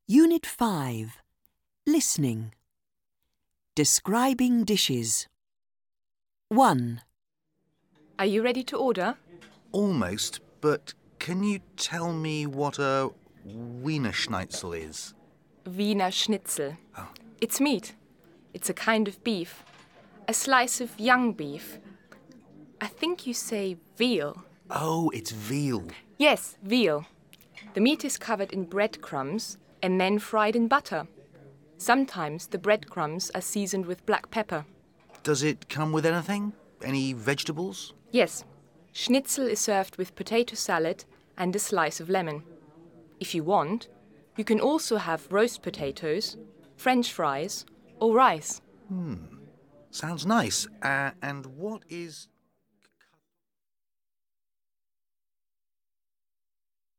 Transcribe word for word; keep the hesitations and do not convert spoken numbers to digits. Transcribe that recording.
Unit five. Listening. Describing dishes. one. Are you ready to order? Almost, but can you tell me what a Wiener Schnitzel is? Wiener Schnitzel. Oh. It's meat. It's a kind of beef. A slice of young beef. I think you say veal. Oh, it's veal. Yes, veal. The meat is covered in breadcrumbs and then fried in butter. Sometimes the breadcrumbs are seasoned with black pepper. Does it come with anything? Any vegetables? Yes. Schnitzel is served with potato salad and a slice of lemon. If you want, you can also have roast potatoes, French fries, or rice. Hmm. Sounds nice. Uh, and what is...